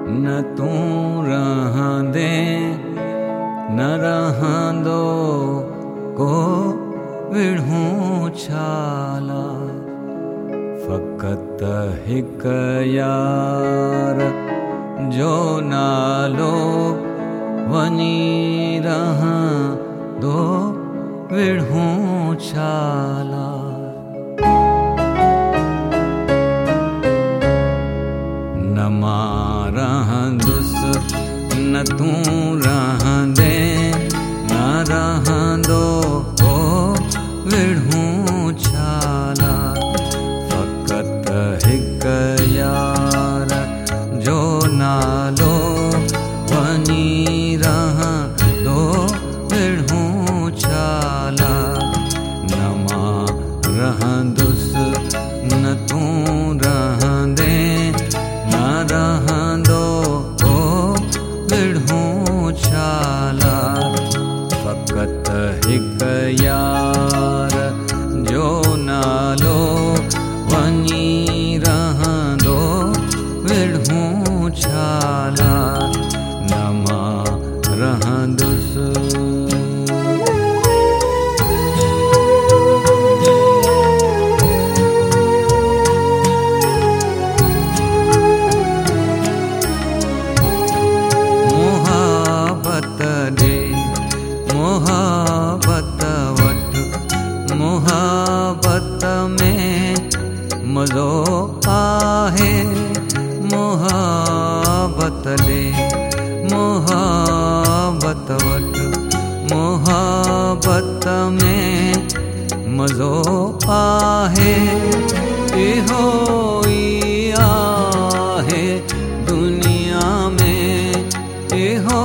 न तू रहंदे न रहंदो को विढ़ूं छाला। फ़क़त हिक यार जो नालो वनी रहंदो विढ़ूं छाला। न मां रहंदुस न तू रहंदे न रहंदो को विढ़ूं छाला। फ़क़त हिक यार जो नालो वनी रहंदो विढ़ूं छाला। न मां रहंदुस न तू रहंदे न रहंदो को विढ़ूं छाला। फ़क़त हिक यार जो नालो वनी रहंदो विढ़ूं छाला। न मां रहंदुस मोहब्बत वठ मोहब्बत में मज़ो आहे। मोहब्बत दे मोहब्बत वठ मोहब्बत में मज़ो आहे। इहो ई आहे दुनिया में इहो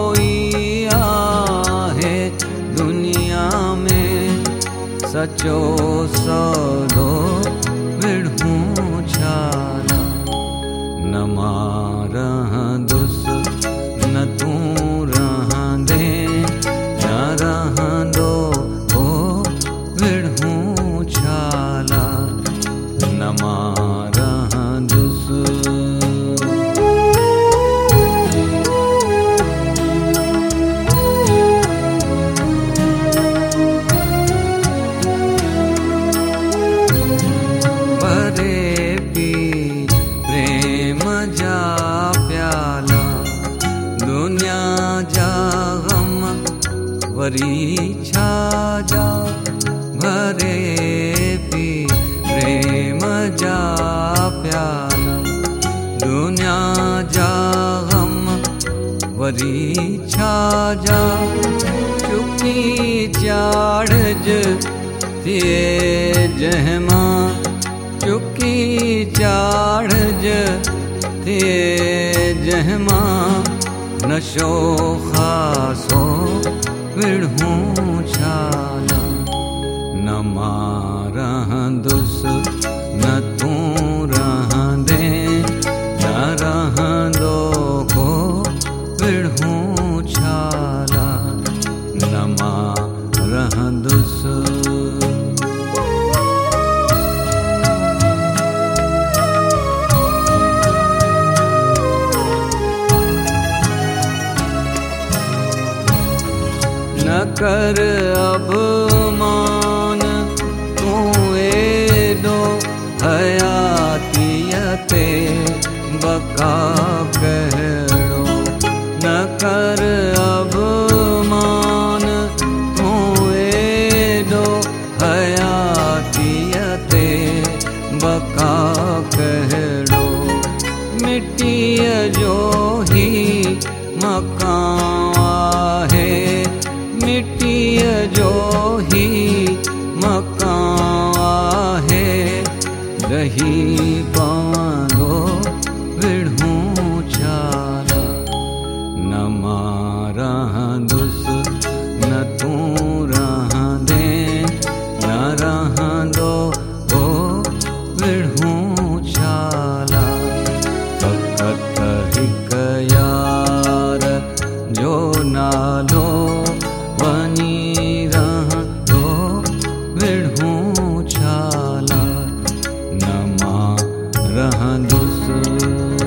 सचो सौदो विढ़ूं छाला। न मां रहंदुस न तू रहंदे न रहंदो को विढ़ूं छाला। न मां रहंदुस प्रेम जा प्याला दुनिया जा गम वरी छा जा। भरे पी प्रेम जा प्याला दुनिया जा गम वरी छा जा। चुकी चाढ़ज थिए जहमा चुकी चाढ़ज थिए जहमा। नशो खासो विढ़ूं छाला। न मां रहंदुस न तू रहंदे न रहंदो को विढ़ूं छाला। न मां रहंदुस न कर अब मान तू एडो हयातियते बका कहड़ो। न कर अब मान तू एडो हयातियते बका कहड़ो। मिट्टीअ जो ही मकान आहे मिट्टीअ जो ही मकान आहे। रही पवंदो विढ़ूं छाला। न मां रहंदुस न तू रहंदे न रहंदो को विढ़ूं छाला। फ़क़त हिक यार जो नालो वनी रहंदो विढ़ूं छाला। न मां रहंदुस